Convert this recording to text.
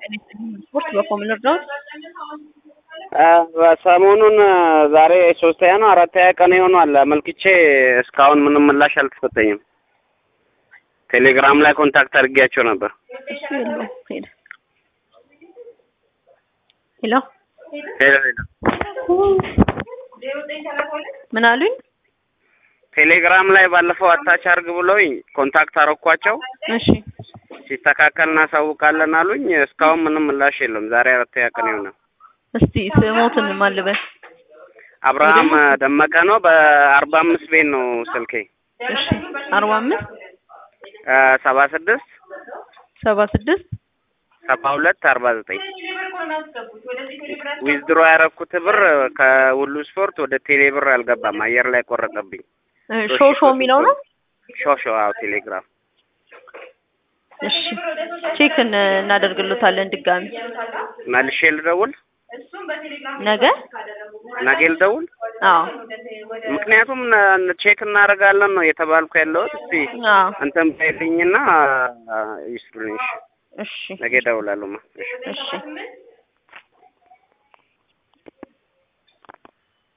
ስፖርት በኮምን እርዳት ሰሞኑን ዛሬ 3ኛ ነው 4ኛ ቀን ይሆናል አመልክቼ እስካሁን ምንም ምላሽ አልተሰጠኝም። ቴሌግራም ላይ ኮንታክት አድርጌያቸው ነበር። ሄሎ ምን አሉኝ? ቴሌግራም ላይ ባለፈው አታች አርግ ብለውኝ ኮንታክት አረኳቸው። እሺ ሲስተካከልና ሳውቃለን አሉኝ። እስካሁን ምንም ምላሽ የለም። ዛሬ 4ኛ ቀን ይሆናል። እስቲ ስሞትን ማልበል አብርሃም ደመቀ ነው። በ45 ቤት ነው ስልኬ። እሺ 45 76 72 49 ዊዝድሮ ያረኩት ብር ከሁሉ ስፖርት ወደ ቴሌ ብር አልገባም። አየር ላይ ቆረጠብኝ። ሾሾ የሚለው ነው። ሾሾ አው ቴሌግራም። እሺ ቼክ እናደርግልታለን ድጋሚ። መልሼ ልደውል ነገ ልደውል? አዎ ምክንያቱም ቼክ እናደርጋለን ነው የተባልኩ ያለው። እስቲ አንተም ባይልኝና ይስሩልኝ። እሺ ነገ እደውላለሁ። እሺ